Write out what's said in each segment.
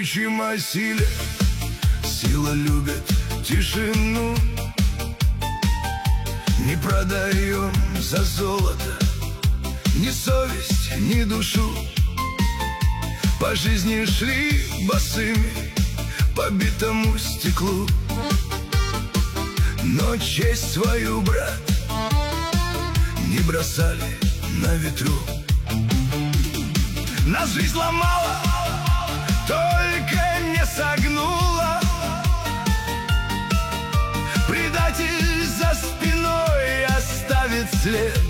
кричим о силе, сила любит тишину. Не продаем за золото ни совесть, ни душу. По жизни шли босыми по битому стеклу, но честь свою, брат, не бросали на ветру. Нас жизнь ломала, только не согнула. Предатель за спиной оставит след.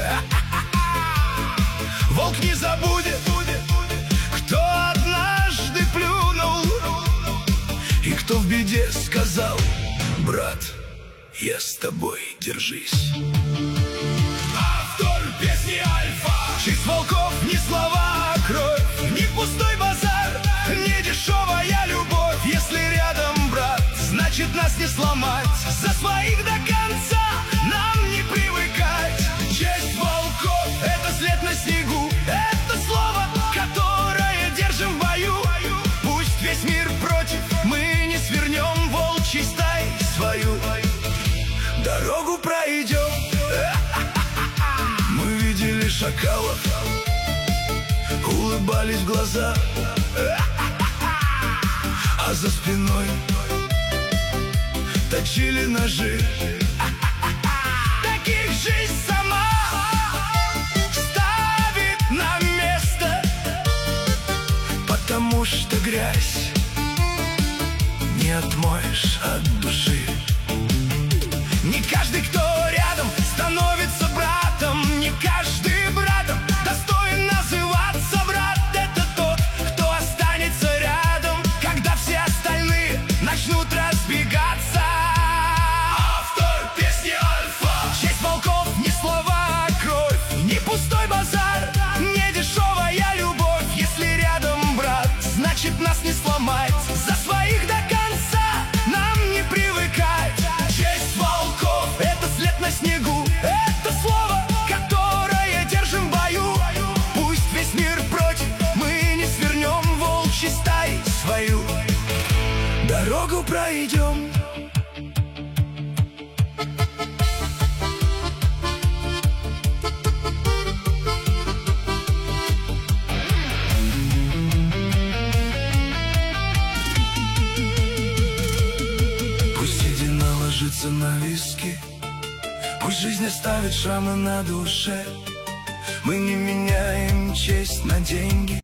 Волк не забудет, кто однажды плюнул и кто в беде сказал: брат, я с тобой, держись. Автор песни Альфа. Честь волков не слова, а кровь, не пустой базар, не дешевая любовь. Если рядом брат, значит нас не сломать. За своих до конца нам не привыкать. Честь волков — это след на снегу, это слово, которое держим в бою. Пусть весь мир против, мы не свернем волчьей стаи свою. Дорогу пройдем. Мы видели шакалов, улыбались в глаза, а за спиной точили ножи. Таких жизнь сама ставит на место, потому что грязь не отмоешь от души. Не каждый, кто рядом, становится братом. Не каждый братом достоин называться брат. Это тот, кто останется рядом, когда все остальные начнут разбегаться. Автор песни Альфа. Честь волков не слова, а кровь, не пустой базар, не дешевая любовь. Если рядом брат, значит нас не сломать. За своих до конца нам не привыкать. Честь волков — это след на снегу, это слово, которое держим в бою. Пусть весь мир против, мы не свернем волчьей стаи свою. Дорогу пройдем. Ложится на виски, пусть жизнь оставит шрамы на душе. Мы не меняем честь на деньги.